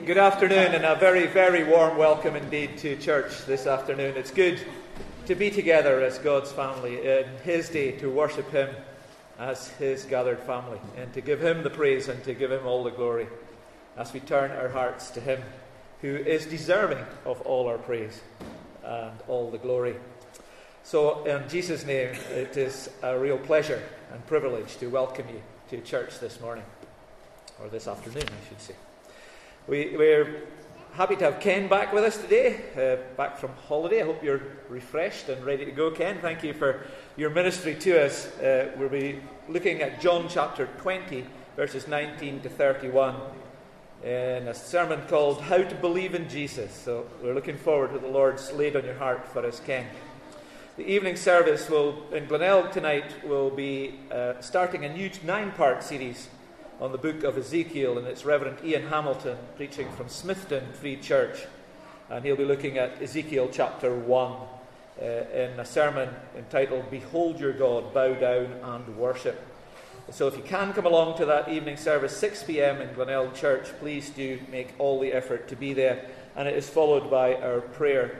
Good afternoon and a very, very warm welcome indeed to church this afternoon. It's good to be together as God's family in His day to worship Him as His gathered family and to give Him the praise and to give Him all the glory as we turn our hearts to Him who is deserving of all our praise and all the glory. So in Jesus' name, it is a real pleasure and privilege to welcome you to church this morning, or this afternoon I should say. We're happy to have Ken back with us today, back from holiday. I hope you're refreshed and ready to go, Ken. Thank you for your ministry to us. We'll be looking at John chapter 20, verses 19 to 31, in a sermon called How to Believe in Jesus. So we're looking forward to what the Lord's laid on your heart for us, Ken. The evening service in Glenelg tonight will be starting a new 9-part series on the book of Ezekiel, and it's Reverend Ian Hamilton preaching from Smithton Free Church, and he'll be looking at Ezekiel chapter 1 in a sermon entitled Behold Your God, Bow Down and Worship. So if you can come along to that evening service, 6 p.m. in Glenelg Church, please do make all the effort to be there, and it is followed by our prayer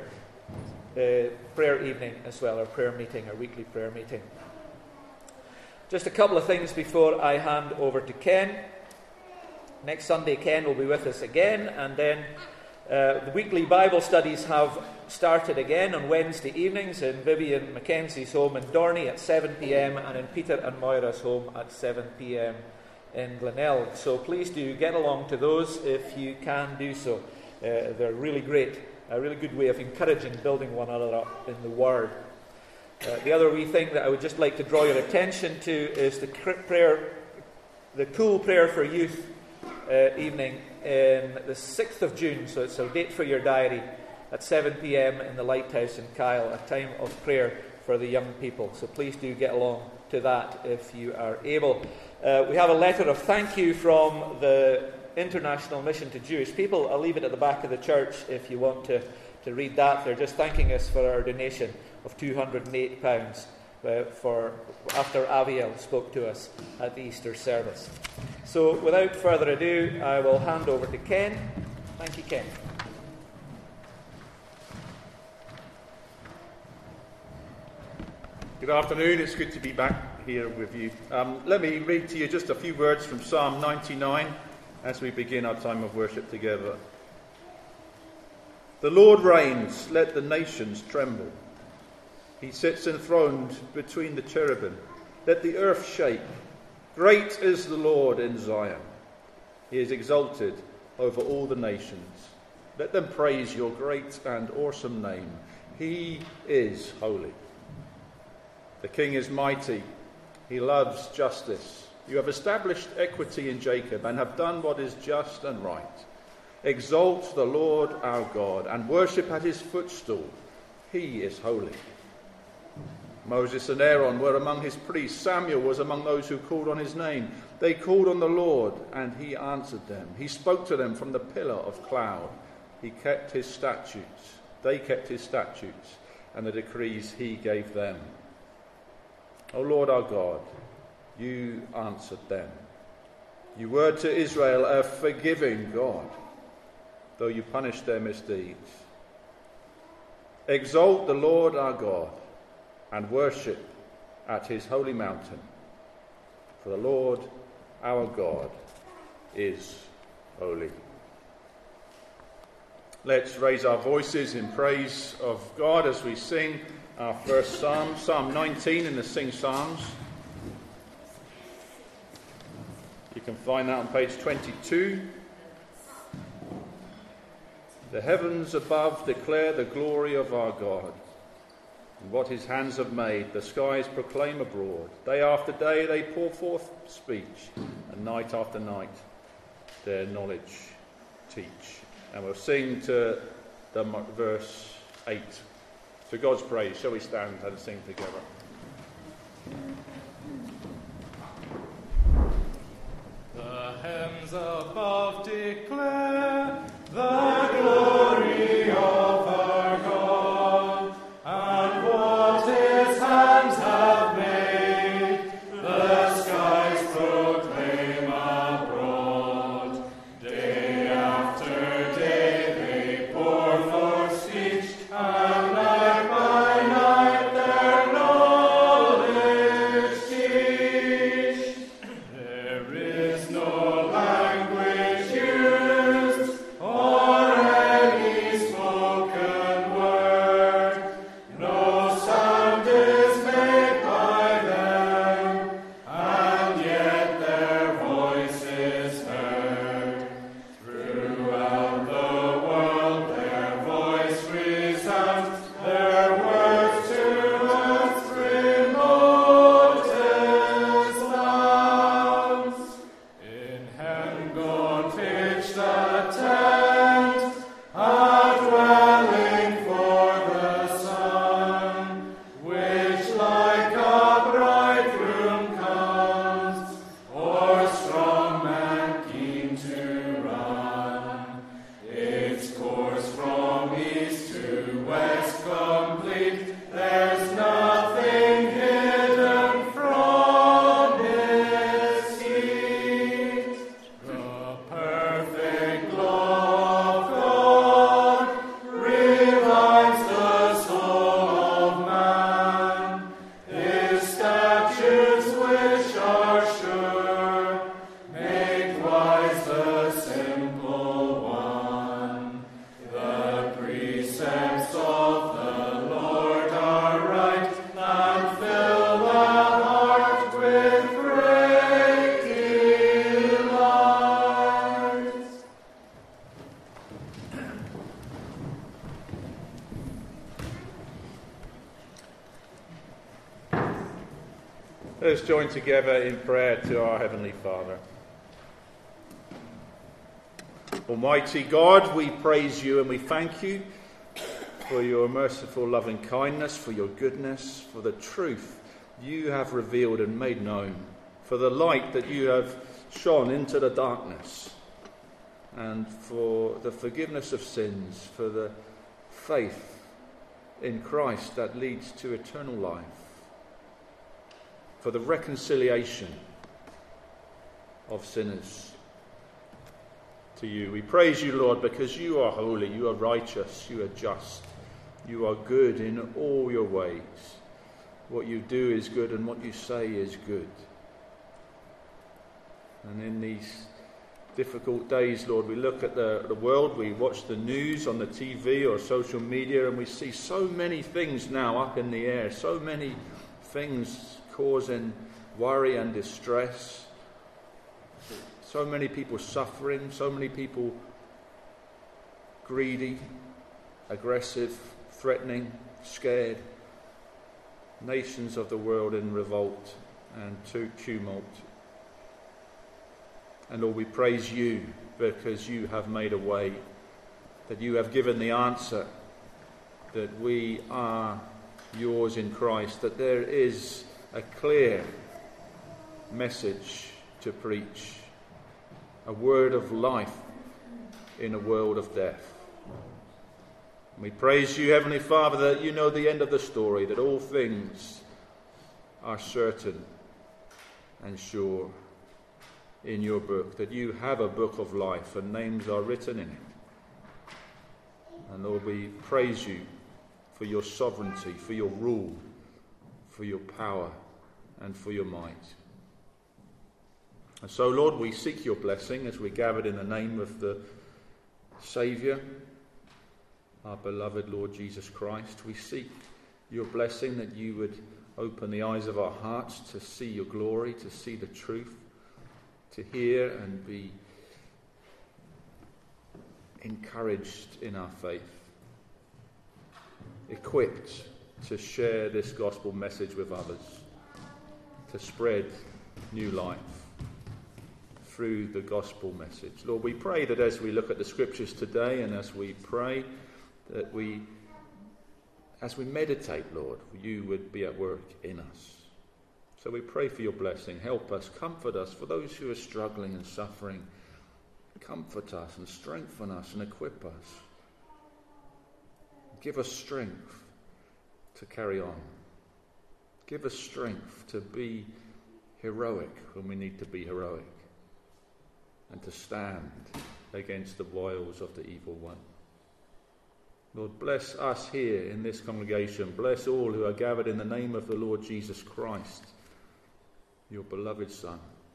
evening as well, our prayer meeting, our weekly prayer meeting. Just a couple of things before I hand over to Ken. Next Sunday, Ken will be with us again, and then the weekly Bible studies have started again on Wednesday evenings in Vivian Mackenzie's home in Dorney at 7 p.m. and in Peter and Moira's home at 7 p.m. in Glenelg. So please do get along to those if you can do so. They're really great, a really good way of encouraging, building one another up in the Word. The other wee thing that I would just like to draw your attention to is the Cool Prayer for Youth evening in the 6th of June. So it's a date for your diary at 7 p.m. in the Lighthouse in Kyle, a time of prayer for the young people. So please do get along to that if you are able. We have a letter of thank you from the International Mission to Jewish People. I'll leave it at the back of the church if you want to read that. They're just thanking us for our donation of £208 for after Aviel spoke to us at the Easter service. So without further ado, I will hand over to Ken. Thank you, Ken. Good afternoon, it's good to be back here with you. Let me read to you just a few words from Psalm 99 as we begin our time of worship together. The Lord reigns, let the nations tremble. He sits enthroned between the cherubim. Let the earth shake. Great is the Lord in Zion. He is exalted over all the nations. Let them praise your great and awesome name. He is holy. The King is mighty. He loves justice. You have established equity in Jacob and have done what is just and right. Exalt the Lord our God and worship at his footstool. He is holy. Moses and Aaron were among his priests. Samuel was among those who called on his name. They called on the Lord, and he answered them. He spoke to them from the pillar of cloud. He kept his statutes. They kept his statutes and the decrees he gave them. O Lord our God, you answered them. You were to Israel a forgiving God, though you punished their misdeeds. Exalt the Lord our God and worship at his holy mountain. For the Lord our God is holy. Let's raise our voices in praise of God as we sing our first psalm, Psalm 19 in the Sing Psalms. You can find that on page 22. The heavens above declare the glory of our God, and what his hands have made, the skies proclaim abroad. Day after day they pour forth speech, and night after night their knowledge teach. And we'll sing to the verse 8. To God's praise, shall we stand and sing together? The heavens above declare the glory of our God, and what his hands have made, the skies proclaim abroad. Day after Let us join together in prayer to our Heavenly Father. Almighty God, we praise you and we thank you for your merciful loving kindness, for your goodness, for the truth you have revealed and made known, for the light that you have shone into the darkness, and for the forgiveness of sins, for the faith in Christ that leads to eternal life, for the reconciliation of sinners to you. We praise you, Lord, because you are holy, you are righteous, you are just, you are good in all your ways. What you do is good and what you say is good. And in these difficult days, Lord, we look at the world, we watch the news on the TV or social media, and we see so many things now up in the air, so many things causing worry and distress, so many people suffering, so many people greedy, aggressive, threatening, scared, nations of the world in revolt and tumult. And Lord, we praise you because you have made a way, that you have given the answer, that we are yours in Christ, that there is a clear message to preach, a word of life in a world of death. And we praise you, Heavenly Father, that you know the end of the story, that all things are certain and sure in your book, that you have a book of life and names are written in it. And Lord, we praise you for your sovereignty, for your rule, for your power and for your might. And so, Lord, we seek your blessing as we gathered in the name of the Saviour, our beloved Lord Jesus Christ. We seek your blessing, that you would open the eyes of our hearts to see your glory, to see the truth, to hear and be encouraged in our faith, equipped to share this gospel message with others, to spread new life through the gospel message. Lord, we pray that as we look at the scriptures today and as we pray, that as we meditate, Lord, you would be at work in us. So we pray for your blessing. Help us, comfort us. For those who are struggling and suffering, comfort us and strengthen us and equip us. Give us strength to carry on. Give us strength to be heroic when we need to be heroic, and to stand against the wiles of the evil one. Lord, bless us here in this congregation. Bless all who are gathered in the name of the Lord Jesus Christ, your beloved Son,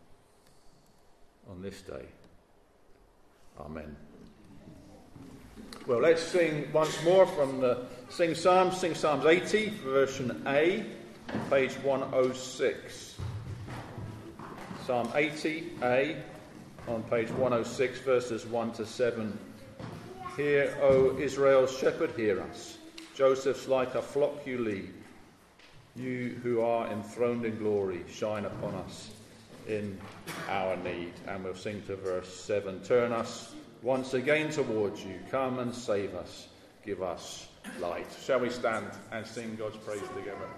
on this day. Amen. Well, let's sing once more sing Psalms 80, version A, page 106. Psalm 80A, on page 106, verses 1 to 7. Hear, O Israel's shepherd, hear us. Joseph's like a flock you lead. You who are enthroned in glory, shine upon us in our need. And we'll sing to verse 7. Turn us once again towards you. Come and save us. Give us light. Shall we stand and sing God's praise together?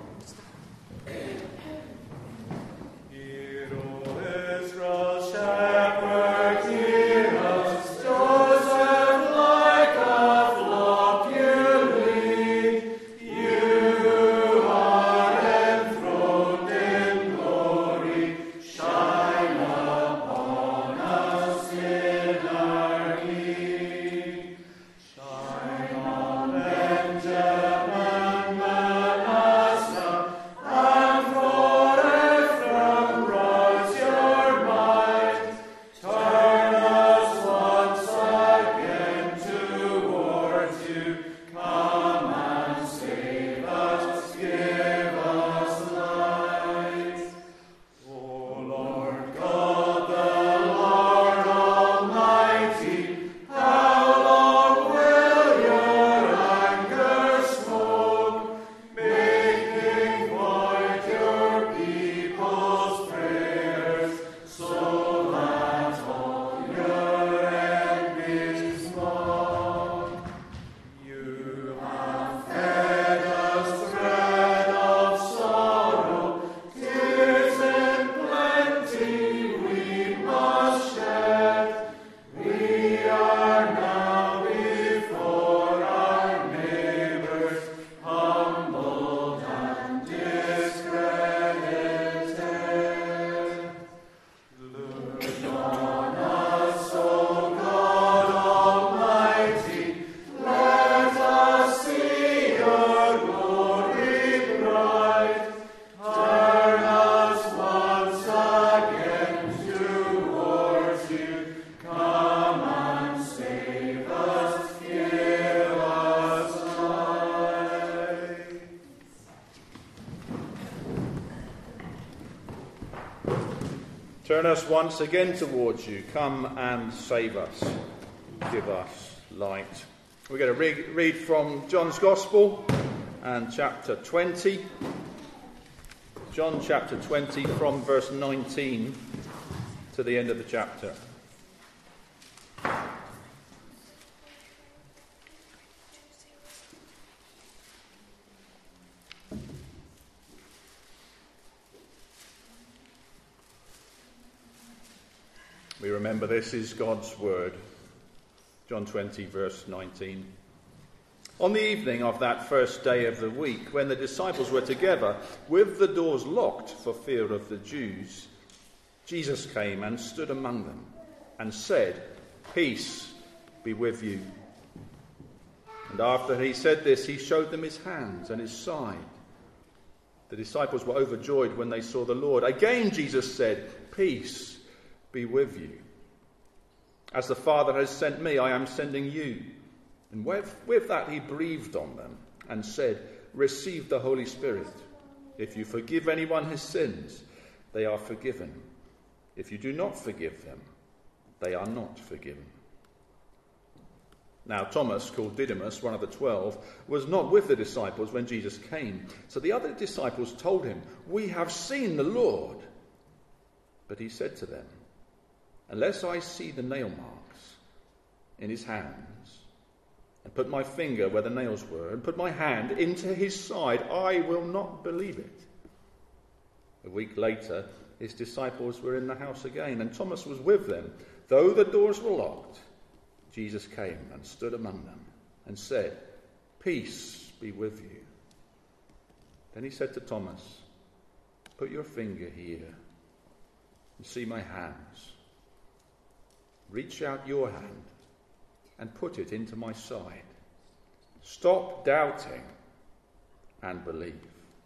Hear, O Israel's shepherd, hear us. Joseph like a flock you lead. You are enthroned in glory. Shine upon us in our need. Shine on Benjamin, Manasseh, and forth from rise your might. turn us once again towards you. Come and save us. Give us light. We're going to read from John's Gospel and chapter 20. John chapter 20 from verse 19 to the end of the chapter. We remember this is God's word. John 20 verse 19. On the evening of that first day of the week, when the disciples were together, with the doors locked for fear of the Jews, Jesus came and stood among them and said, "Peace be with you." And after he said this, he showed them his hands and his side. The disciples were overjoyed when they saw the Lord. Again Jesus said, "Peace be with you. As the Father has sent me, I am sending you." And with that he breathed on them and said, "Receive the Holy Spirit. If you forgive anyone his sins, they are forgiven. If you do not forgive them, they are not forgiven." Now Thomas, called Didymus, one of the 12, was not with the disciples when Jesus came. So the other disciples told him, "We have seen the Lord." But he said to them, "Unless I see the nail marks in his hands, and put my finger where the nails were, and put my hand into his side, I will not believe it." A week later, his disciples were in the house again, and Thomas was with them. Though the doors were locked, Jesus came and stood among them and said, "Peace be with you." Then he said to Thomas, "Put your finger here and see my hands. Reach out your hand and put it into my side. Stop doubting and believe."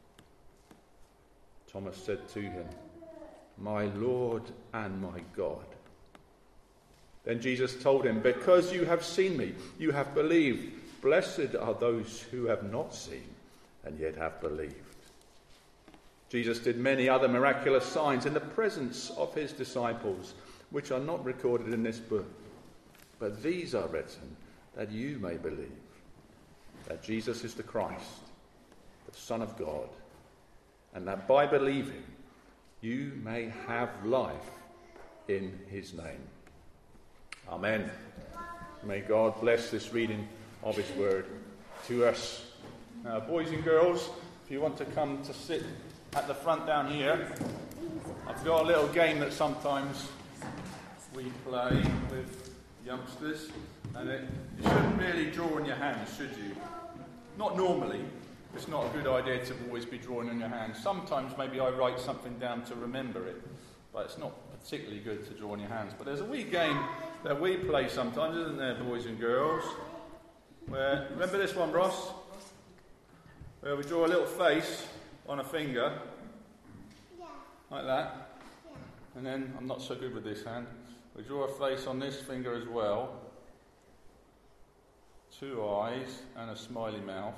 Thomas said to him, "My Lord and my God." Then Jesus told him, "Because you have seen me, you have believed. Blessed are those who have not seen and yet have believed." Jesus did many other miraculous signs in the presence of his disciples, which are not recorded in this book. But these are written that you may believe that Jesus is the Christ, the Son of God, and that by believing you may have life in his name. Amen. May God bless this reading of his word to us. Now, boys and girls, if you want to come to sit at the front down here, I've got a little game that sometimes we play with youngsters, and you shouldn't really draw on your hands, should you? Not normally. It's not a good idea to always be drawing on your hands. Sometimes maybe I write something down to remember it, but it's not particularly good to draw on your hands. But there's a wee game that we play sometimes, isn't there, boys and girls? Where, remember this one, Ross? Where we draw a little face on a finger, like that. And then, I'm not so good with this hand, we draw a face on this finger as well. 2 eyes and a smiley mouth.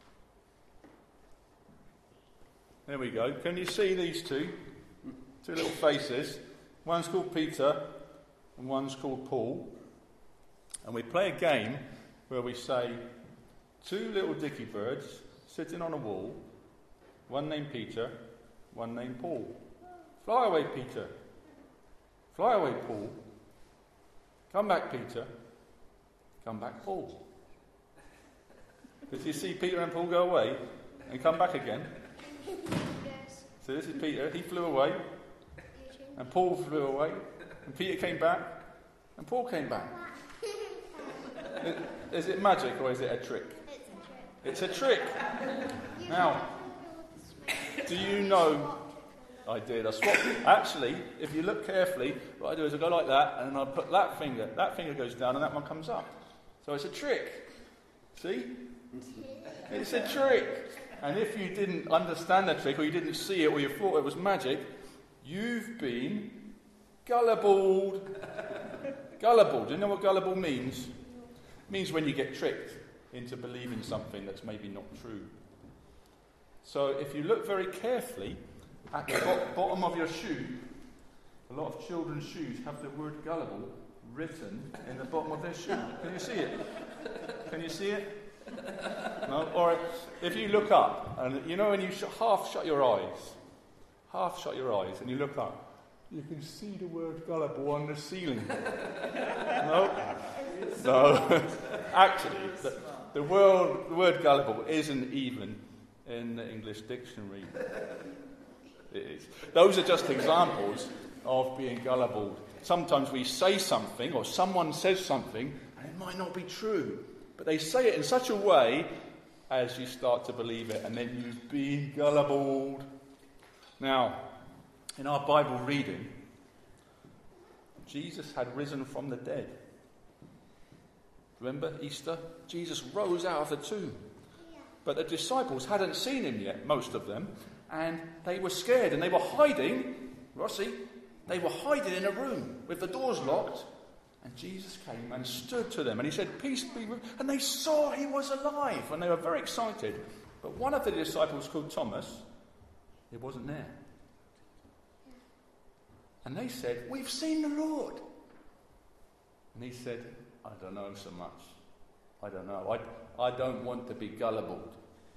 There we go. Can you see these two? 2 little faces. One's called Peter and one's called Paul. And we play a game where we say 2 little dicky birds sitting on a wall, one named Peter, one named Paul. Fly away, Peter. Fly away, Paul. Come back, Peter. Come back, Paul. Did you see Peter and Paul go away and come back again? Yes. So this is Peter. He flew away. And Paul flew away. And Peter came back. And Paul came back. Is it magic or is it a trick? It's a trick. Now, do you know... I did. I swapped. Actually, if you look carefully, what I do is I go like that, and I put that finger goes down, and that one comes up. So it's a trick. See? It's a trick. And if you didn't understand the trick, or you didn't see it, or you thought it was magic, you've been gullible. Gullible. Do you know what gullible means? It means when you get tricked into believing something that's maybe not true. So if you look very carefully, at the bottom of your shoe, A lot of children's shoes have the word gullible written in the bottom of their shoe. Can you see it? Can you see it? No? Or if you look up, and you know when you half shut your eyes and you look up, you can see the word gullible on the ceiling. No? Actually, the word gullible isn't even in the English dictionary. It is. Those are just examples of being gullible. Sometimes we say something, or someone says something, and it might not be true. But they say it in such a way as you start to believe it, and then you've been gullible. Now, in our Bible reading, Jesus had risen from the dead. Remember Easter? Jesus rose out of the tomb. But the disciples hadn't seen him yet, most of them, and they were scared, and they were hiding. Rossi, they were hiding in a room with the doors locked. And Jesus came and stood to them, and he said, "Peace be with you." And they saw he was alive, and they were very excited. But one of the disciples, called Thomas, he wasn't there. And they said, "We've seen the Lord." And he said, "I don't know so much. I don't know. I don't want to be gullible.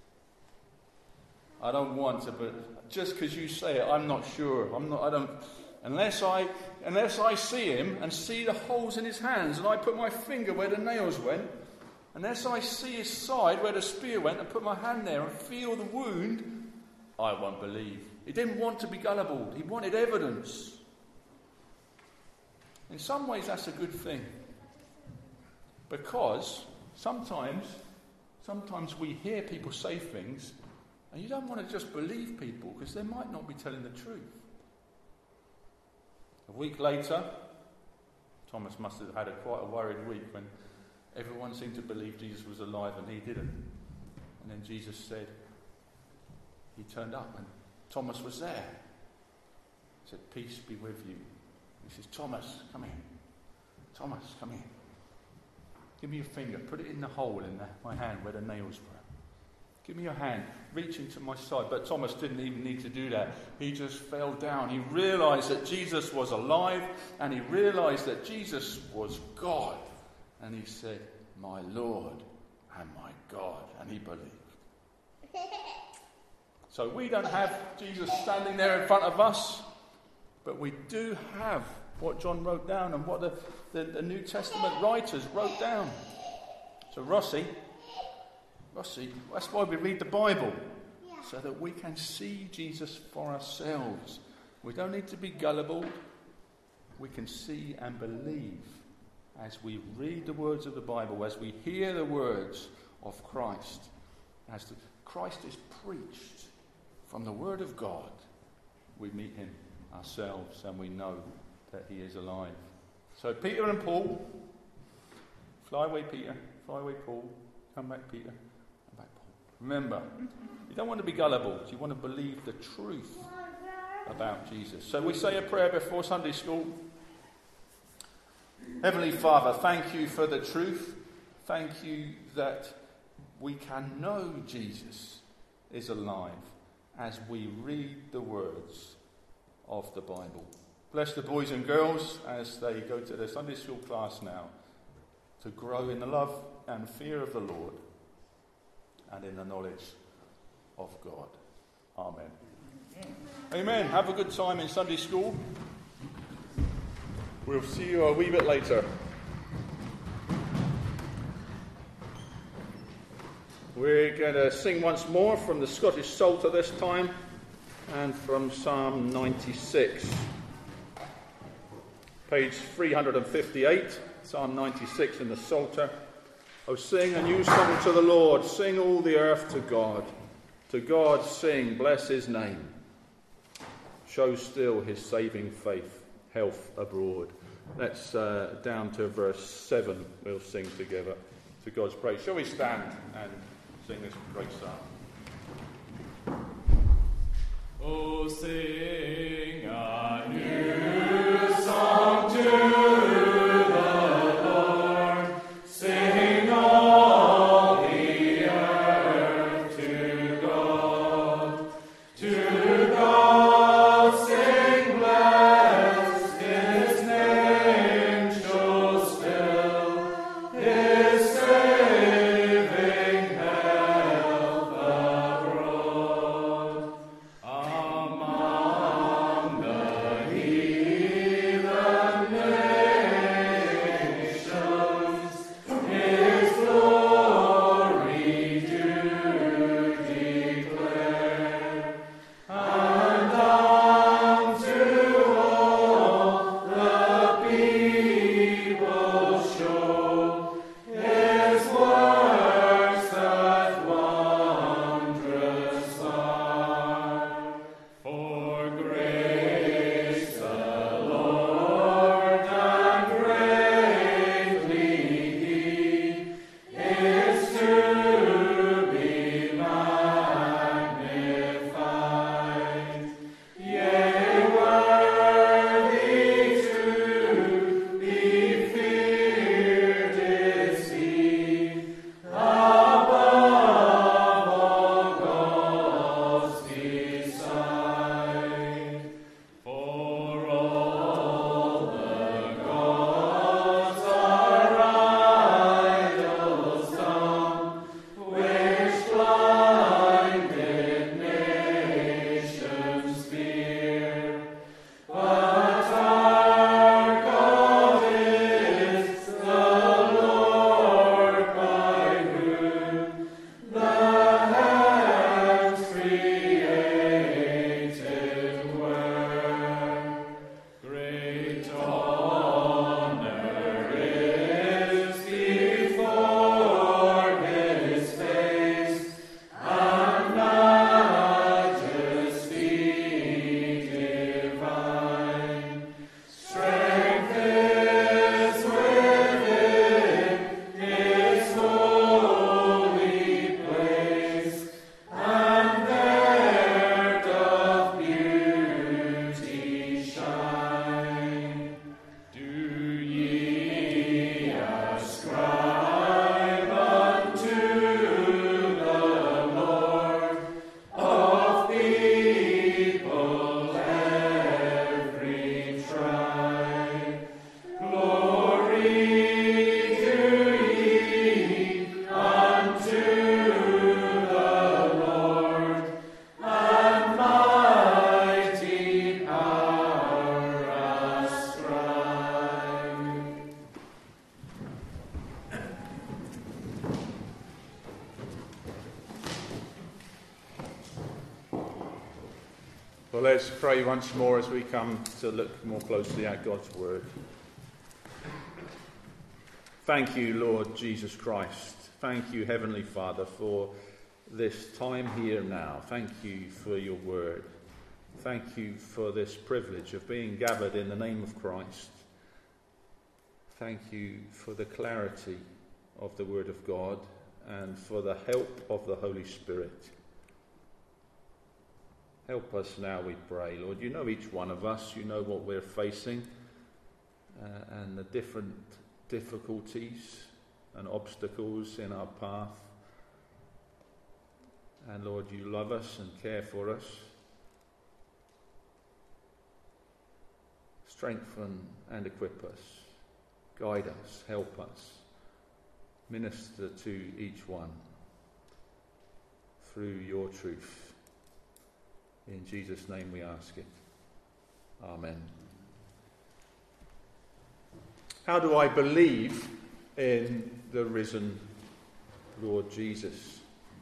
I don't want to, but just because you say it, I'm not sure. Unless I see him and see the holes in his hands, and I put my finger where the nails went, unless I see his side where the spear went and put my hand there and feel the wound, I won't believe." He didn't want to be gullible. He wanted evidence. In some ways, that's a good thing. Because sometimes we hear people say things, and you don't want to just believe people because they might not be telling the truth. A week later, Thomas must have had quite a worried week when everyone seemed to believe Jesus was alive and he didn't. And then Jesus said, he turned up and Thomas was there. He said, "Peace be with you." He says, "Thomas, come here. Thomas, come here. Give me your finger. Put it in the hole in my hand where the nails were. Give me your hand. Reach into my side." But Thomas didn't even need to do that. He just fell down. He realized that Jesus was alive, and he realized that Jesus was God. And he said, "My Lord and my God." And he believed. So we don't have Jesus standing there in front of us, but we do have what John wrote down and what the New Testament writers wrote down. So Rossi, that's why we read the Bible, so that we can see Jesus for ourselves. We don't need to be gullible. We can see and believe as we read the words of the Bible, as we hear the words of Christ. As Christ is preached from the Word of God, we meet him ourselves and we know that he is alive. So Peter and Paul, fly away Peter, fly away Paul, come back Peter, come back Paul. Remember, you don't want to be gullible, you want to believe the truth about Jesus. So we say a prayer before Sunday school. Heavenly Father, thank you for the truth. Thank you that we can know Jesus is alive as we read the words of the Bible. Bless the boys and girls as they go to their Sunday school class now to grow in the love and fear of the Lord and in the knowledge of God. Amen. Amen. Have a good time in Sunday school. We'll see you a wee bit later. We're going to sing once more from the Scottish Psalter this time and from Psalm 96. Page 358, Psalm 96 in the Psalter. Oh, sing a new song to the Lord. Sing all the earth to God. To God sing, bless his name. Show still his saving faith, health abroad. Let's down to verse 7. We'll sing together to God's praise. Shall we stand and sing this great psalm? Oh, sing a new song to the Lord. Sing all the earth to God. To God sing bless Well, let's pray once more as we come to look more closely at God's word. Thank you, Lord Jesus Christ. Thank you, Heavenly Father, for this time here now. Thank you for your word. Thank you for this privilege of being gathered in the name of Christ. Thank you for the clarity of the word of God and for the help of the Holy Spirit. Help us now, we pray, Lord. You know each one of us. You know what we're facing and the different difficulties and obstacles in our path. And Lord, you love us and care for us. Strengthen and equip us. Guide us. Help us. Minister to each one through your truth. In Jesus' name we ask it. Amen. How do I believe in the risen Lord Jesus?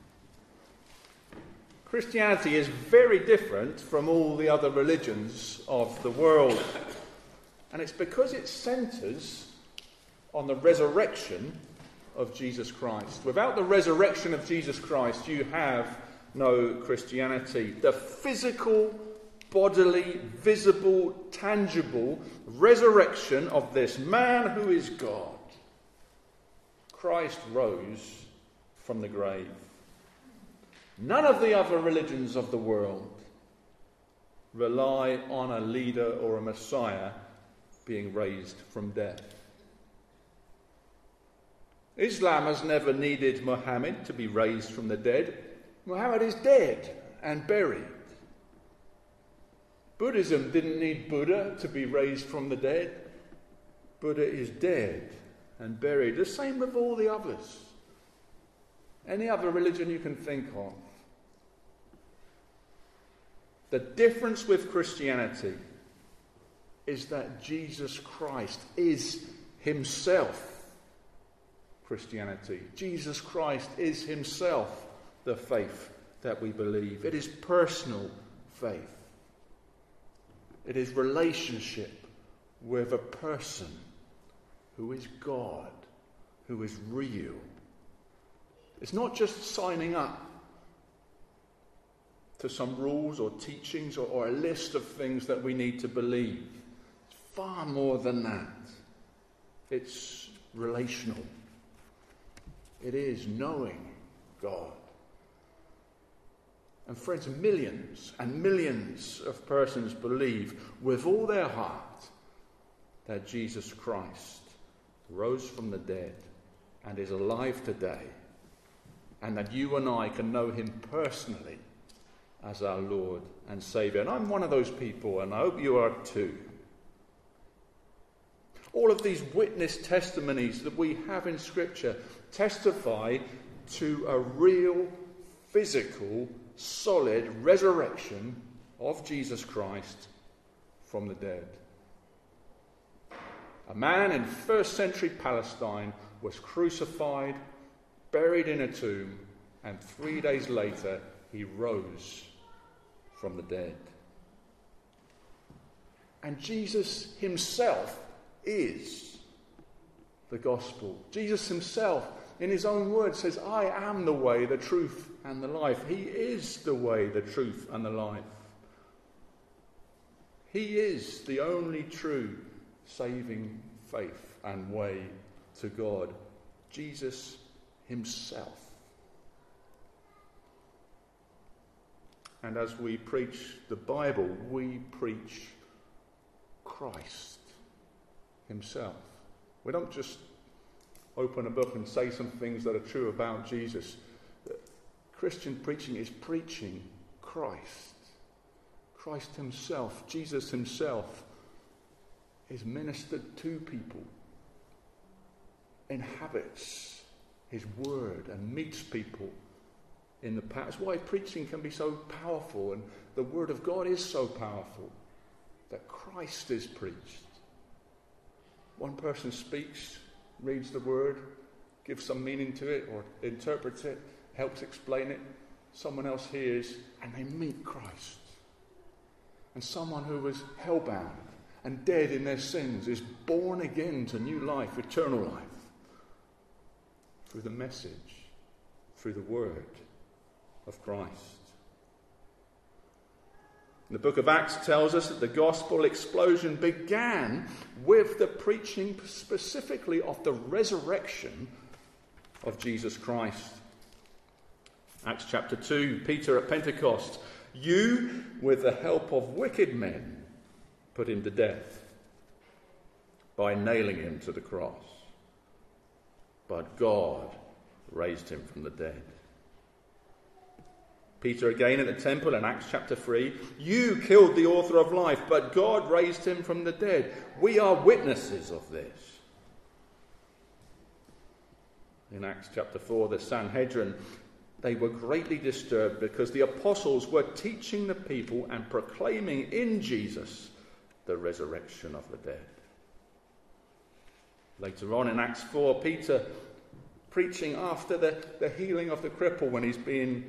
Christianity is very different from all the other religions of the world. And it's because it centres on the resurrection of Jesus Christ. Without the resurrection of Jesus Christ, you have no Christianity. The physical, bodily, visible, tangible resurrection of this man who is God. Christ rose from the grave. None of the other religions of the world rely on a leader or a Messiah being raised from death. Islam has never needed Muhammad to be raised from the dead. Muhammad is dead and buried. Buddhism didn't need Buddha to be raised from the dead. Buddha is dead and buried. The same with all the others. Any other religion you can think of. The difference with Christianity is that Jesus Christ is himself Christianity. Jesus Christ is himself the faith that we believe. It is personal faith. It is relationship with a person who is God, who is real. It's not just signing up to some rules or teachings or a list of things that we need to believe. It's far more than that. It's relational. It is knowing God. And friends, millions and millions of persons believe with all their heart that Jesus Christ rose from the dead and is alive today, and that you and I can know him personally as our Lord and Saviour. And I'm one of those people, and I hope you are too. All of these witness testimonies that we have in Scripture testify to a real, physical, solid resurrection of Jesus Christ from the dead. A man in first century Palestine was crucified, buried in a tomb, and 3 days later he rose from the dead. And Jesus himself is the gospel. Jesus himself, in his own words, says, I am the way, the truth, and the life. He is the way, the truth, and the life. He is the only true saving faith and way to God. Jesus himself. And as we preach the Bible, we preach Christ himself. We don't just open a book and say some things that are true about Jesus. Christian preaching is preaching Christ. Christ himself, Jesus himself, is ministered to people, inhabits his word and meets people in the past. That's why preaching can be so powerful, and the word of God is so powerful, that Christ is preached. One person speaks, reads the word, gives some meaning to it, or interprets it, helps explain it. Someone else hears, and they meet Christ. And someone who was hellbound and dead in their sins is born again to new life, eternal life, through the message, through the word of Christ. The book of Acts tells us that the gospel explosion began with the preaching specifically of the resurrection of Jesus Christ. Acts chapter 2, Peter at Pentecost, "You, with the help of wicked men, put him to death by nailing him to the cross. But God raised him from the dead." Peter again at the temple in Acts chapter 3, "You killed the author of life, but God raised him from the dead. We are witnesses of this." In Acts chapter 4, the Sanhedrin, they were greatly disturbed because the apostles were teaching the people and proclaiming in Jesus the resurrection of the dead. Later on in Acts 4, Peter preaching after the healing of the cripple when he's being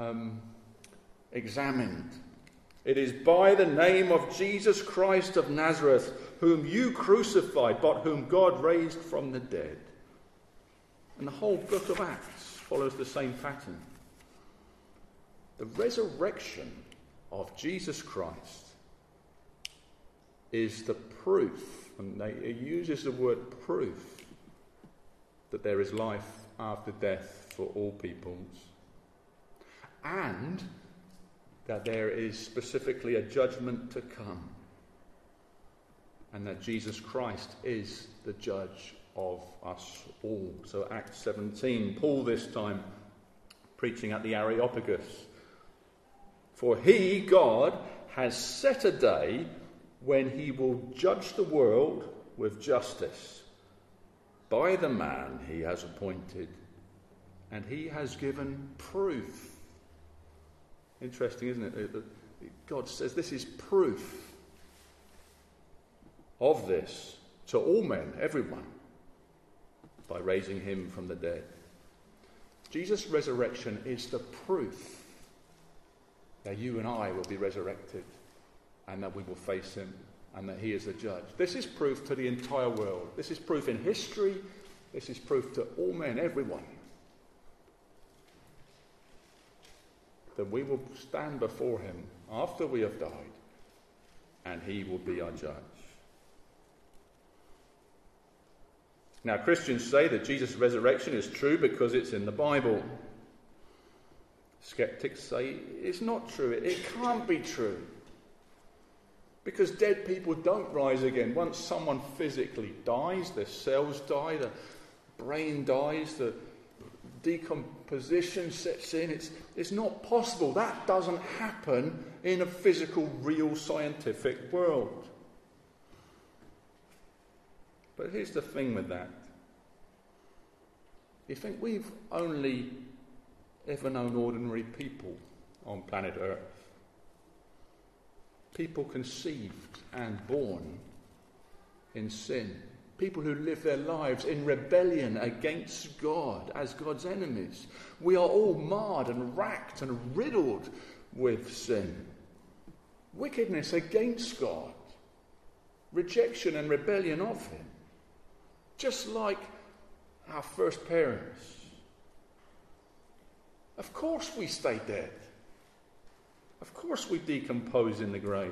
examined. "It is by the name of Jesus Christ of Nazareth, whom you crucified, but whom God raised from the dead." And the whole book of Acts follows the same pattern. The resurrection of Jesus Christ is the proof, and it uses the word proof, that there is life after death for all peoples, and that there is specifically a judgment to come, and that Jesus Christ is the judge of us all. So Acts 17, Paul this time preaching at the Areopagus. "For he, God, has set a day when he will judge the world with justice by the man he has appointed, and he has given proof." Interesting, isn't it? God says this is proof of this to all men, everyone, by raising him from the dead. Jesus' resurrection is the proof that you and I will be resurrected and that we will face him and that he is the judge. This is proof to the entire world. This is proof in history. This is proof to all men, everyone, that we will stand before him after we have died and he will be our judge. Now, Christians say that Jesus' resurrection is true because it's in the Bible. Skeptics say it's not true. It can't be true. Because dead people don't rise again. Once someone physically dies, their cells die, the brain dies, the decomposition sets in. It's not possible. That doesn't happen in a physical, real, scientific world. But here's the thing with that. You think we've only ever known ordinary people on planet Earth. People conceived and born in sin. People who live their lives in rebellion against God as God's enemies. We are all marred and racked and riddled with sin. Wickedness against God. Rejection and rebellion of him. Just like our first parents. Of course we stay dead. Of course we decompose in the grave.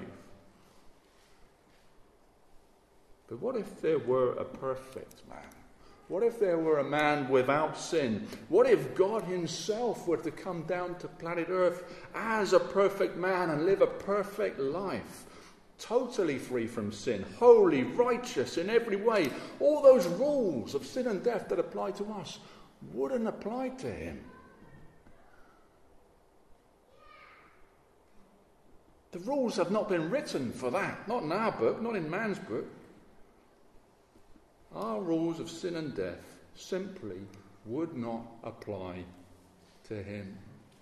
But what if there were a perfect man? What if there were a man without sin? What if God himself were to come down to planet Earth as a perfect man and live a perfect life? Totally free from sin, holy, righteous in every way. All those rules of sin and death that apply to us wouldn't apply to him. The rules have not been written for that. Not in our book, not in man's book. Our rules of sin and death simply would not apply to him.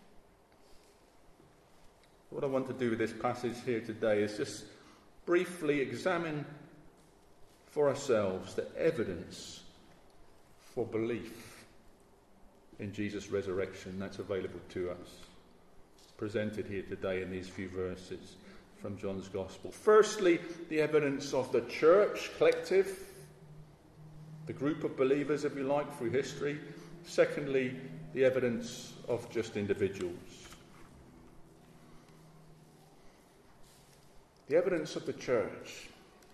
What I want to do with this passage here today is just briefly examine for ourselves the evidence for belief in Jesus' resurrection that's available to us, presented here today in these few verses. from John's Gospel. Firstly, the evidence of the church, collective, the group of believers, if you like, through history. Secondly, the evidence of just individuals. The evidence of the church.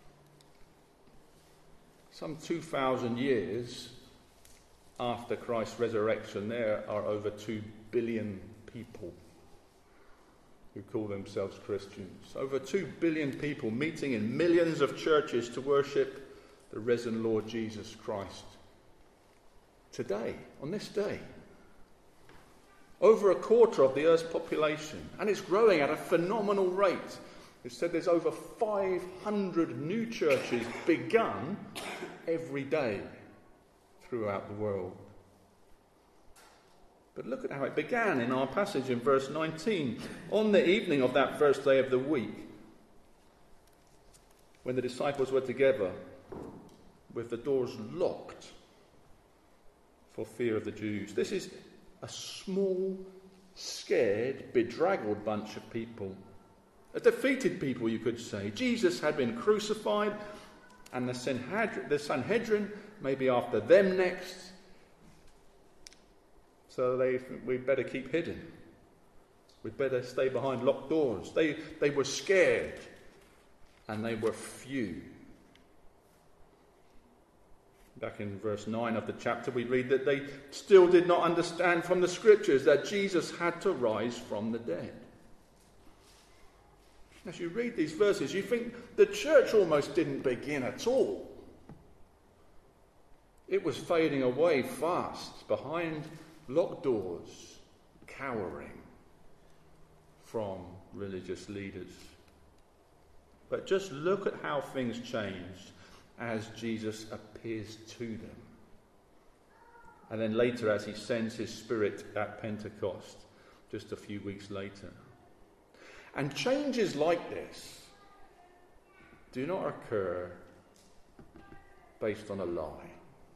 Some 2,000 years after Christ's resurrection, there are over 2 billion people who call themselves Christians. Over 2 billion people meeting in millions of churches to worship the risen Lord Jesus Christ. Today, on this day, over a quarter of the earth's population, and it's growing at a phenomenal rate. It's said there's over 500 new churches begun every day throughout the world. But look at how it began in our passage in verse 19. On the evening of that first day of the week, when the disciples were together with the doors locked for fear of the Jews. This is a small, scared, bedraggled bunch of people. A defeated people, you could say. Jesus had been crucified, and the Sanhedrin may be after them next. So we'd better keep hidden. We'd better stay behind locked doors. They were scared, and they were few. Back in verse 9 of the chapter, we read that they still did not understand from the scriptures that Jesus had to rise from the dead. As you read these verses, you think the church almost didn't begin at all. It was fading away fast behind locked doors, cowering from religious leaders. But just look at how things changed as Jesus appears to them. And then later as he sends his Spirit at Pentecost, just a few weeks later. And changes like this do not occur based on a lie,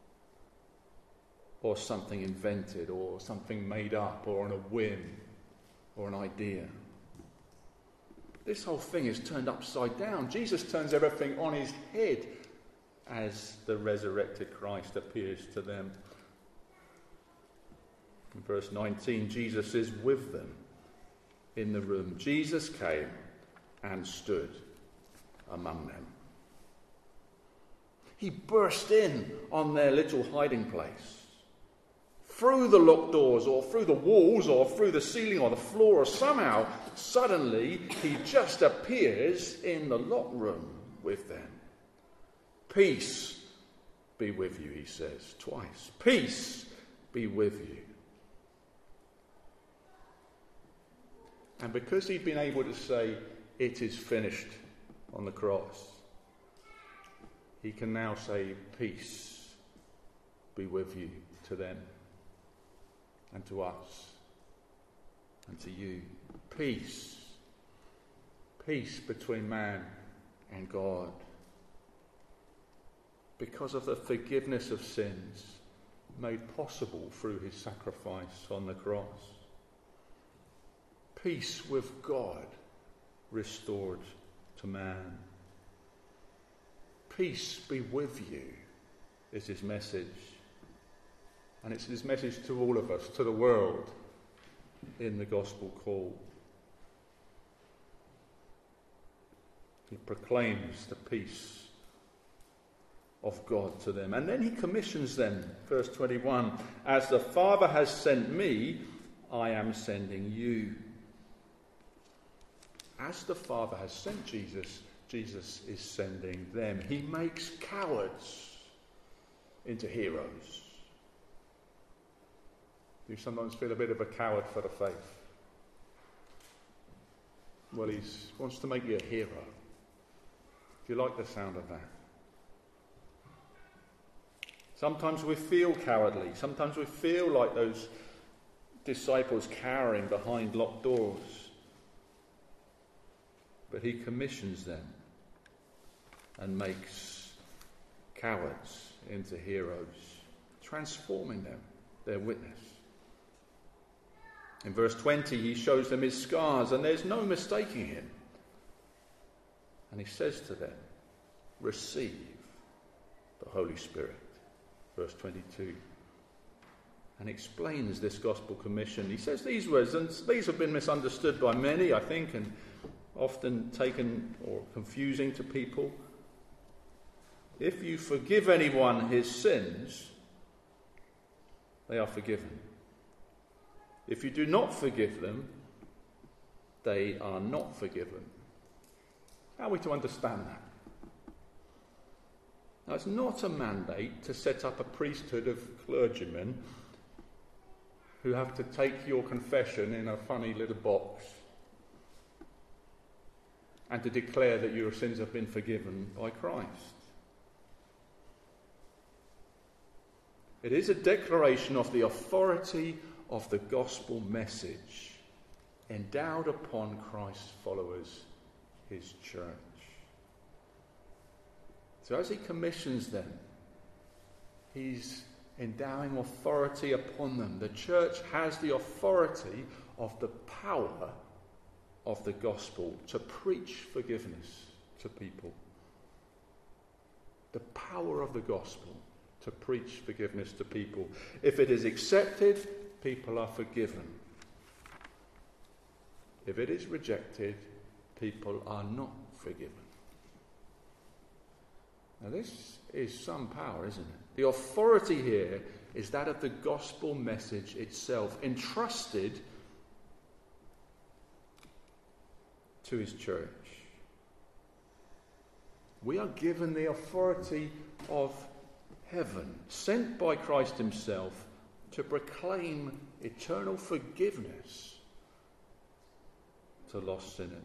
or something invented, or something made up, or on a whim, or an idea. This whole thing is turned upside down. Jesus turns everything on his head as the resurrected Christ appears to them. In verse 19, Jesus is with them in the room. Jesus came and stood among them. He burst in on their little hiding place. Through the locked doors, or through the walls, or through the ceiling, or the floor, or somehow, suddenly, he just appears in the locked room with them. Peace be with you, he says twice. Peace be with you. And because he'd been able to say, it is finished on the cross, he can now say, peace be with you, to them and to us and to you. Peace. Peace between man and God. Because of the forgiveness of sins made possible through his sacrifice on the cross. Peace with God restored to man. Peace be with you is his message. And it's his message to all of us, to the world, in the gospel call. He proclaims the peace of God to them. And then he commissions them, verse 21, as the Father has sent me, I am sending you. As the Father has sent Jesus, Jesus is sending them. He makes cowards into heroes. Do you sometimes feel a bit of a coward for the faith? Well, he wants to make you a hero. Do you like the sound of that? Sometimes we feel cowardly. Sometimes we feel like those disciples cowering behind locked doors. But he commissions them and makes cowards into heroes, transforming them, their witness. In verse 20, he shows them his scars, and there's no mistaking him. And he says to them, receive the Holy Spirit. Verse 22. And explains this gospel commission. He says these words, and these have been misunderstood by many, I think, and often taken or confusing to people. If you forgive anyone his sins, they are forgiven. If you do not forgive them, they are not forgiven. How are we to understand that? Now, it's not a mandate to set up a priesthood of clergymen who have to take your confession in a funny little box and to declare that your sins have been forgiven by Christ. It is a declaration of the authority of the gospel message endowed upon Christ's followers, his church. So as he commissions them, he's endowing authority upon them. The church has the authority of the power of the gospel to preach forgiveness to people. The power of the gospel to preach forgiveness to people. If it is accepted, people are forgiven. If it is rejected, people are not forgiven. Now this is some power, isn't it? The authority here is that of the gospel message itself, entrusted to his church. We are given the authority of heaven, sent by Christ himself to proclaim eternal forgiveness to lost sinners.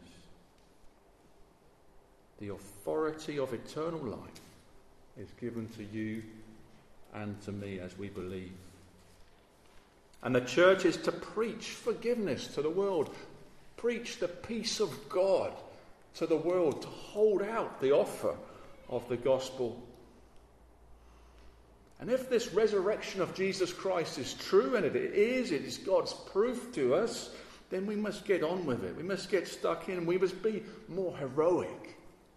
The authority of eternal life is given to you and to me as we believe. And the church is to preach forgiveness to the world, preach the peace of God to the world, to hold out the offer of the gospel. And if this resurrection of Jesus Christ is true, and it is God's proof to us, then we must get on with it. We must get stuck in. We must be more heroic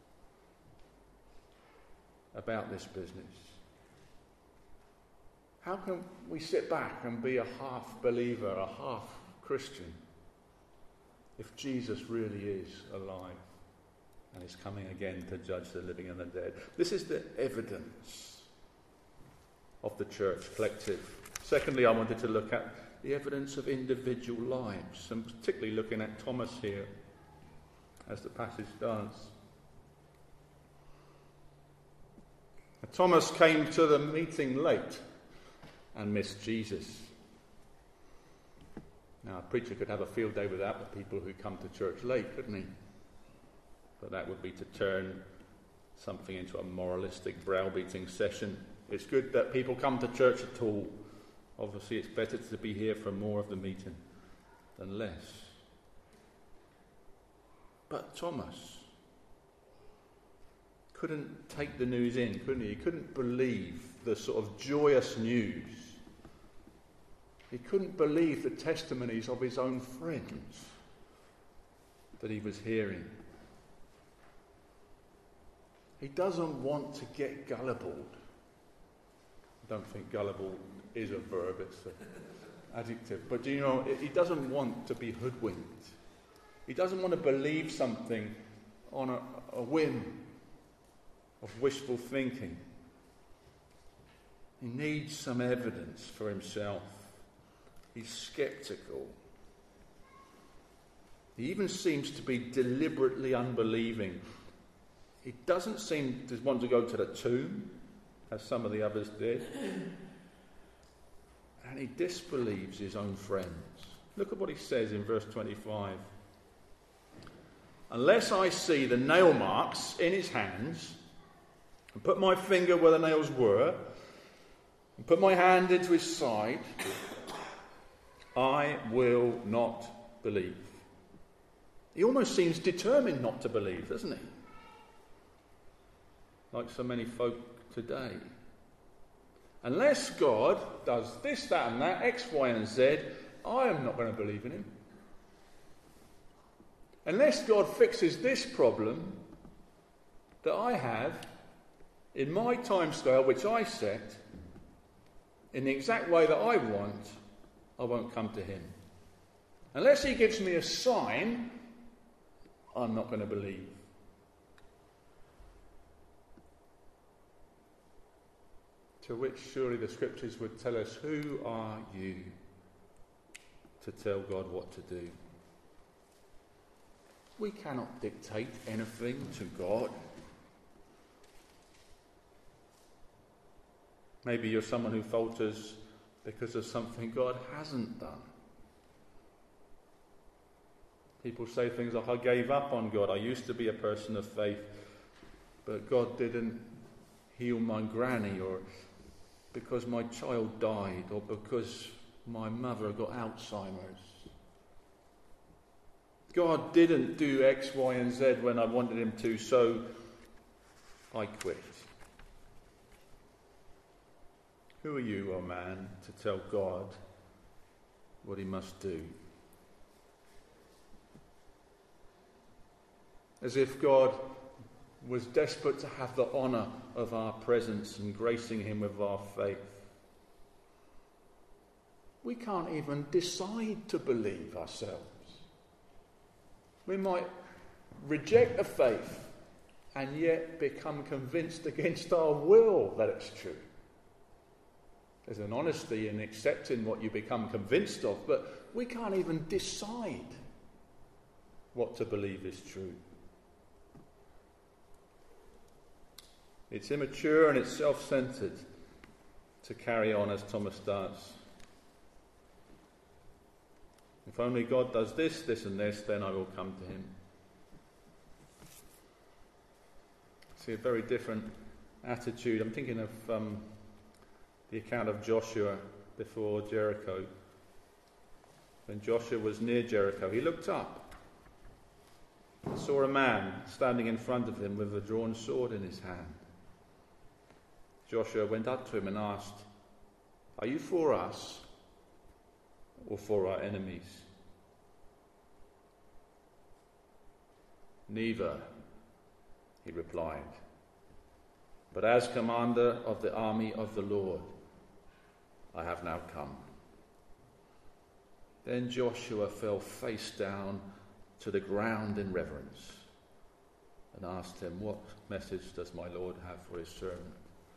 about this business. How can we sit back and be a half believer, a half Christian, if Jesus really is alive and is coming again to judge the living and the dead? This is the evidence of the church collective. Secondly, I wanted to look at the evidence of individual lives, and particularly looking at Thomas here, as the passage does. Thomas came to the meeting late and missed Jesus. Now, a preacher could have a field day with that with people who come to church late, couldn't he? But that would be to turn something into a moralistic browbeating session. It's good that people come to church at all. Obviously, it's better to be here for more of the meeting than less. But Thomas couldn't take the news in, couldn't he? He couldn't believe the sort of joyous news. He couldn't believe the testimonies of his own friends that he was hearing. He doesn't want to get gullible. I don't think gullible is a verb, it's an adjective. But do you know, he doesn't want to be hoodwinked. He doesn't want to believe something on a whim of wishful thinking. He needs some evidence for himself. He's sceptical. He even seems to be deliberately unbelieving. He doesn't seem to want to go to the tomb, as some of the others did. And he disbelieves his own friends. Look at what he says in verse 25. Unless I see the nail marks in his hands, and put my finger where the nails were, and put my hand into his side, I will not believe. He almost seems determined not to believe, doesn't he? Like so many folk today. Unless God does this, that and that, X, Y and Z, I am not going to believe in him. Unless God fixes this problem, that I have, in my time scale, which I set, in the exact way that I want, I won't come to him. Unless he gives me a sign, I'm not going to believe. To which surely the scriptures would tell us, who are you to tell God what to do? We cannot dictate anything to God. Maybe you're someone who falters because of something God hasn't done. People say things like, I gave up on God. I used to be a person of faith, but God didn't heal my granny, or because my child died, or because my mother got Alzheimer's. God didn't do X, Y, and Z when I wanted him to, so I quit. Who are you, O man, to tell God what he must do? As if God was desperate to have the honour of our presence and gracing him with our faith. We can't even decide to believe ourselves. We might reject the faith and yet become convinced against our will that it's true. There's an honesty in accepting what you become convinced of, but we can't even decide what to believe is true. It's immature and it's self-centred to carry on as Thomas does. If only God does this, this and this, then I will come to him. See, a very different attitude. I'm thinking of the account of Joshua before Jericho. When Joshua was near Jericho, he looked up and saw a man standing in front of him with a drawn sword in his hand. Joshua went up to him and asked, "Are you for us or for our enemies?" "Neither," he replied, "but as commander of the army of the Lord, I have now come." Then Joshua fell face down to the ground in reverence and asked him, "What message does my Lord have for his servant?"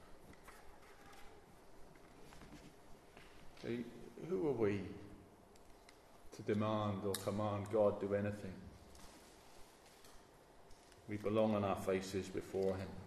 See, who are we to demand or command God do anything? We belong on our faces before him.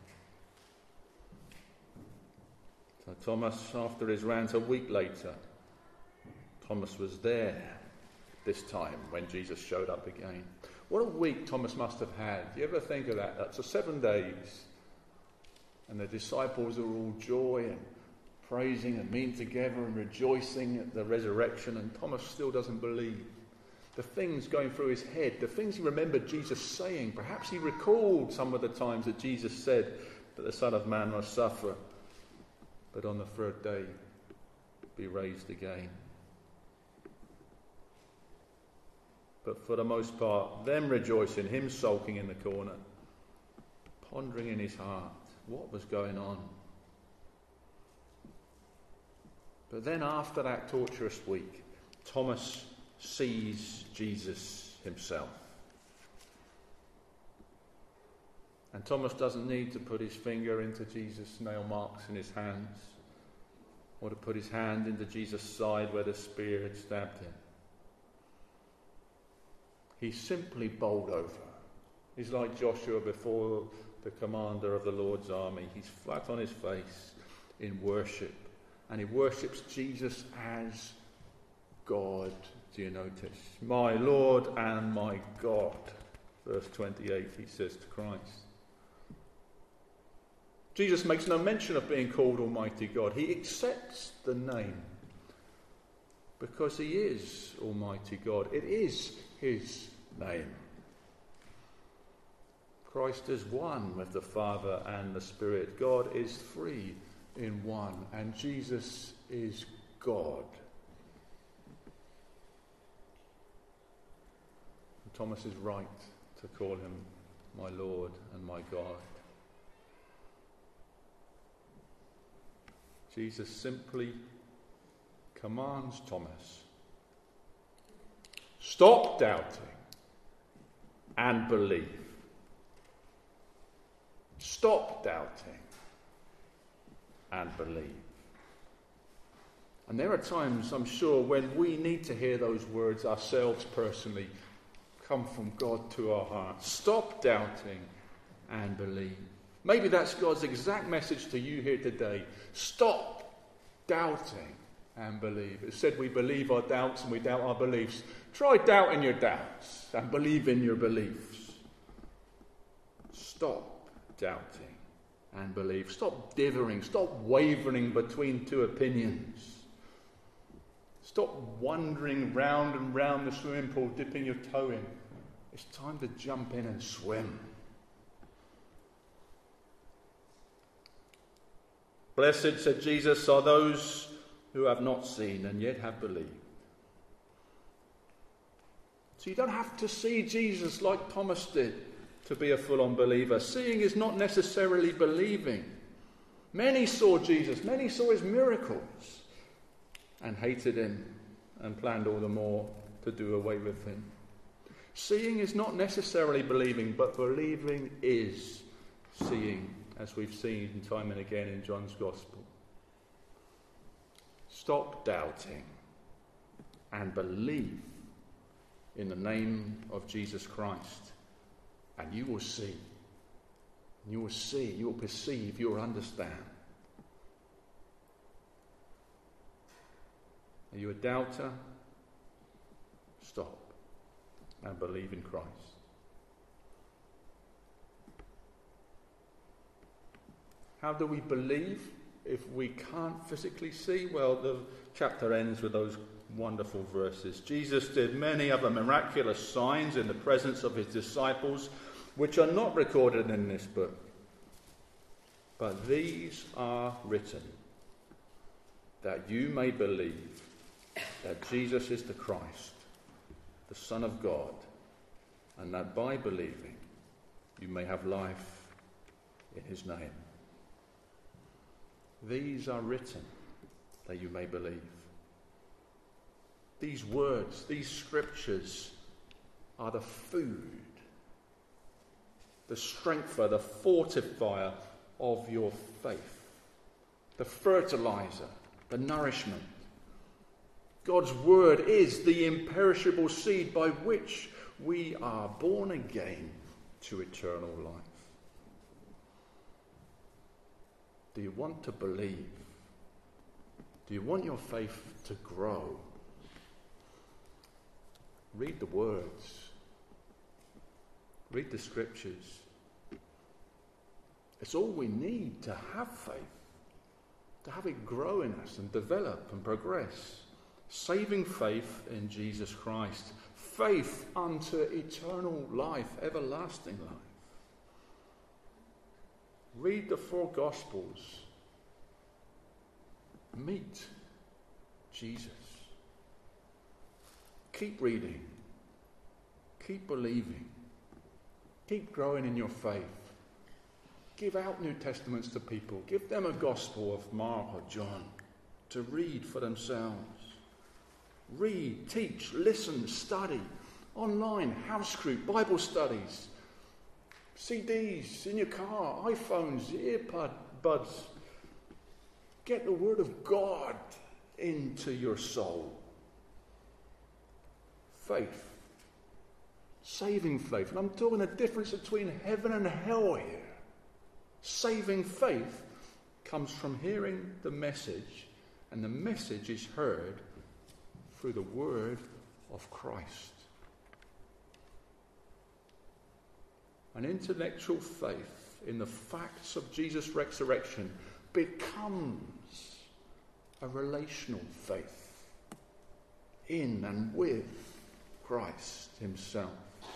So Thomas, after his rant a week later, Thomas was there this time when Jesus showed up again. What a week Thomas must have had. Do you ever think of that? That's 7 days. And the disciples are all joy and praising and meeting together and rejoicing at the resurrection, and Thomas still doesn't believe. The things going through his head, the things he remembered Jesus saying, perhaps he recalled some of the times that Jesus said that the Son of Man must suffer, but on the third day be raised again. But for the most part, them rejoicing, him sulking in the corner, pondering in his heart what was going on. But then after that torturous week, Thomas sees Jesus himself. And Thomas doesn't need to put his finger into Jesus' nail marks in his hands, or to put his hand into Jesus' side where the spear had stabbed him. He's simply bowled over. He's like Joshua before the commander of the Lord's army. He's flat on his face in worship. And he worships Jesus as God. Do you notice? My Lord and my God. Verse 28, he says to Christ. Jesus makes no mention of being called Almighty God. He accepts the name because he is Almighty God. It is his name. Christ is one with the Father and the Spirit. God is three in one, and Jesus is God. And Thomas is right to call him my Lord and my God. Jesus simply commands Thomas, stop doubting and believe. Stop doubting and believe. And there are times, I'm sure, when we need to hear those words ourselves personally come from God to our hearts. Stop doubting and believe. Maybe that's God's exact message to you here today. Stop doubting and believe. It said we believe our doubts and we doubt our beliefs. Try doubting your doubts and believe in your beliefs. Stop doubting and believe. Stop dithering. Stop wavering between two opinions. Stop wandering round and round the swimming pool, dipping your toe in. It's time to jump in and swim. Blessed, said Jesus, are those who have not seen and yet have believed. So you don't have to see Jesus like Thomas did to be a full-on believer. Seeing is not necessarily believing. Many saw Jesus, many saw his miracles and hated him and planned all the more to do away with him. Seeing is not necessarily believing, but believing is seeing, as we've seen time and again in John's Gospel. Stop doubting and believe in the name of Jesus Christ, and you will see. You will see, you will perceive, you will understand. Are you a doubter? Stop and believe in Christ. How do we believe if we can't physically see? Well, the chapter ends with those wonderful verses. Jesus did many other miraculous signs in the presence of his disciples, which are not recorded in this book. But these are written, that you may believe that Jesus is the Christ, the Son of God, and that by believing you may have life in his name. These are written that you may believe. These words, these scriptures are the food, the strengther, the fortifier of your faith, the fertilizer, the nourishment. God's word is the imperishable seed by which we are born again to eternal life. Do you want to believe? Do you want your faith to grow? Read the words. Read the scriptures. It's all we need to have faith, to have it grow in us and develop and progress. Saving faith in Jesus Christ. Faith unto eternal life, everlasting life. Read the 4 Gospels. Meet Jesus. Keep reading. Keep believing. Keep growing in your faith. Give out New Testaments to people. Give them a Gospel of Mark or John to read for themselves. Read, teach, listen, study. Online, house group, Bible studies. CDs in your car, iPhones, earbuds. Get the Word of God into your soul. Faith. Saving faith. And I'm talking the difference between heaven and hell here. Saving faith comes from hearing the message, and the message is heard through the word of Christ. An intellectual faith in the facts of Jesus' resurrection becomes a relational faith in and with Christ himself.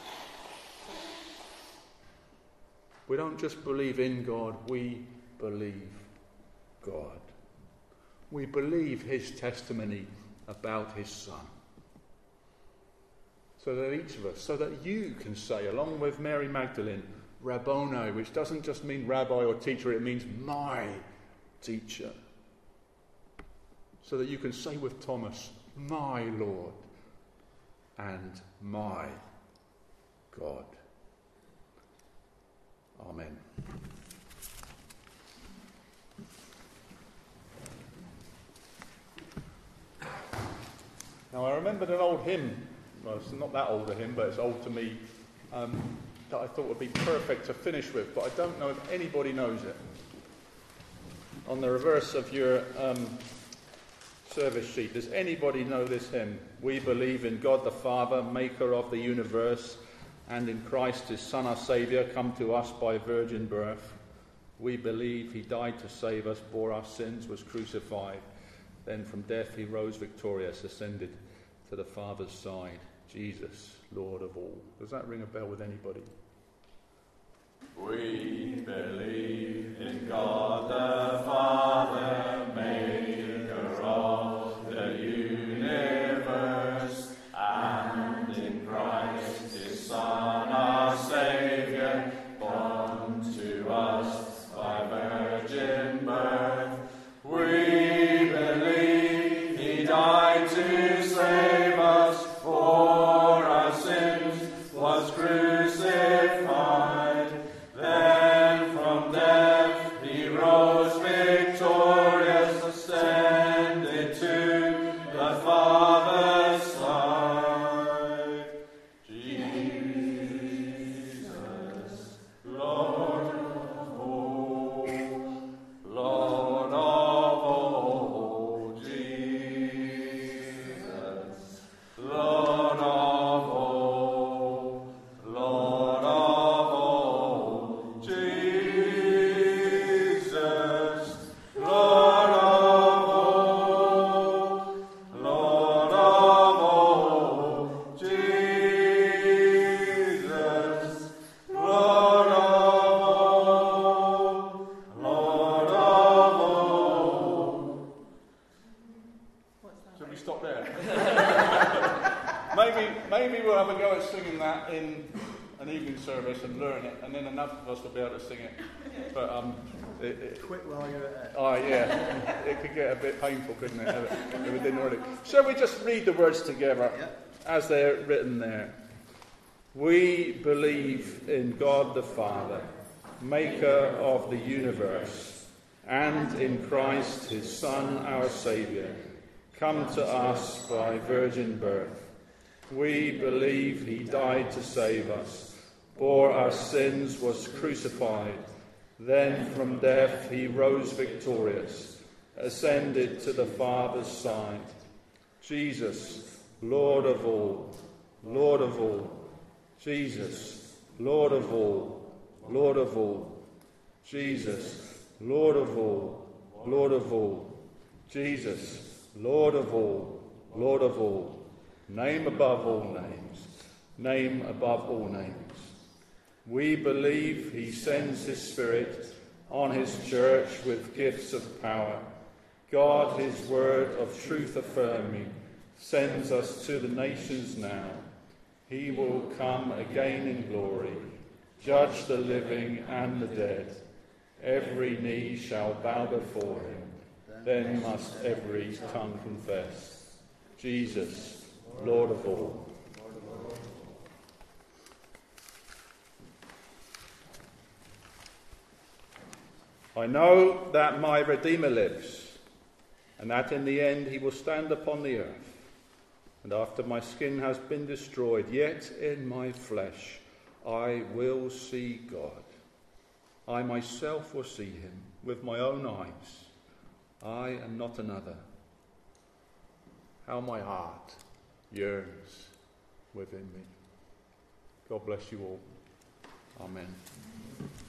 We don't just believe in God, we believe God. We believe his testimony about his Son. So that each of us, so that you can say, along with Mary Magdalene, Rabboni, which doesn't just mean rabbi or teacher, it means my teacher. so that you can say with Thomas, my Lord and my God. Amen. Now I remembered an old hymn, well it's not that old a hymn, but it's old to me, that I thought would be perfect to finish with, but I don't know if anybody knows it. On the reverse of your service sheet, does anybody know this hymn? We believe in God the Father, maker of the universe, and in Christ his Son our Saviour, come to us by virgin birth. We believe he died to save us, bore our sins, was crucified. Then from death he rose victorious, ascended to the Father's side. Jesus, Lord of all. Does that ring a bell with anybody? We believe in God the Father, maker of the universe, and in Christ his Son our Saviour, born to us by virgin birth. We believe he died to save us, for our sins was crucified. Then from death he rose victorious, ascended to the Father's side. Jesus, Lord of all, Lord of all, Jesus, Lord of all, Lord of all, Jesus, Lord of all, Lord of all, Jesus, Lord of all, Lord of all. Should we stop there? Maybe we'll have a go at singing that in an evening service and learn it, and then enough of us will be able to sing it. But Quit while you're at it. oh yeah, it could get a bit painful, couldn't it? If we didn't already. Shall we just read the words together as they're written there? We believe in God the Father, maker of the universe, and in Christ his Son our Saviour, come to us by virgin birth. We believe he died to save us, bore our sins, was crucified. Then from death he rose victorious, ascended to the Father's side. Jesus, Lord of all, Lord of all. Jesus, Lord of all, Lord of all. Jesus, Lord of all, Lord of all. Jesus, Lord of all, Lord of all. Name above all names, name above all names. We believe he sends his Spirit on his church with gifts of power. God, his word of truth affirming, sends us to the nations now. He will come again in glory, judge the living and the dead. Every knee shall bow before him, then must every tongue confess. Jesus, Lord of all. I know that my Redeemer lives, and that in the end he will stand upon the earth. And after my skin has been destroyed, yet in my flesh I will see God. I myself will see him with my own eyes. I and not another. How my heart yearns within me. God bless you all. Amen.